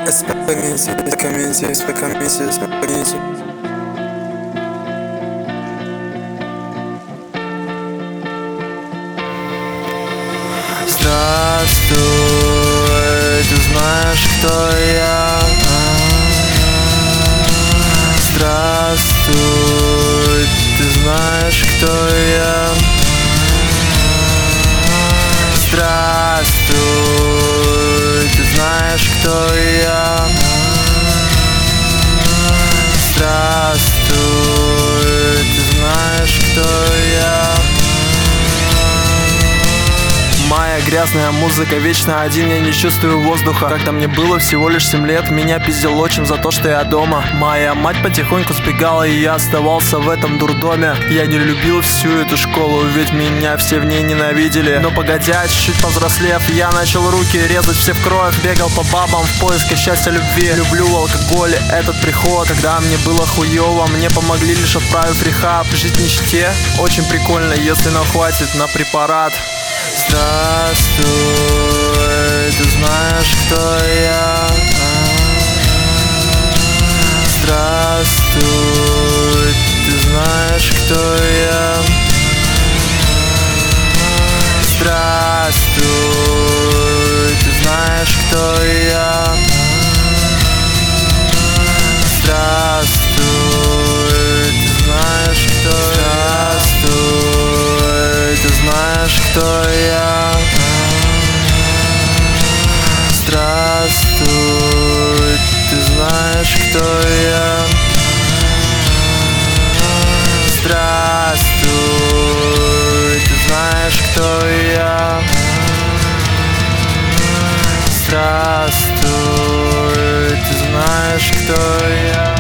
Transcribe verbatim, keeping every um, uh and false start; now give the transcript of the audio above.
Эспокойся, эспокойся, эспокойся, эспокойся. Здравствуй, ты знаешь, кто я? Здравствуй, ты знаешь, кто я? Здравствуй, ты знаешь, кто я? Здравствуй, ты знаешь, кто я? Моя грязная музыка, вечно один, я не чувствую воздуха. Когда мне было всего лишь семь лет, меня пиздил отчим за то, что я дома. Моя мать потихоньку сбегала, и я оставался в этом дурдоме. Я не любил всю эту школу, ведь меня все в ней ненавидели. Но погодя, чуть-чуть повзрослев, я начал руки резать все в кровь. Бегал по бабам в поиске счастья, любви. Люблю алкоголь, этот приход. Когда мне было хуёво, мне помогли лишь отправив в рехаб. Жить в нищете очень прикольно, если нам хватит на препарат. Здравствуй, ты знаешь, кто я? Здравствуй, ты знаешь, кто я? Здравствуй, ты знаешь, кто я? Здравствуй, ты знаешь, кто я? Здравствуй, ты знаешь, кто я? Здравствуй, ты знаешь, кто я? Здравствуй, ты знаешь, кто я? Здравствуй, ты знаешь, кто я?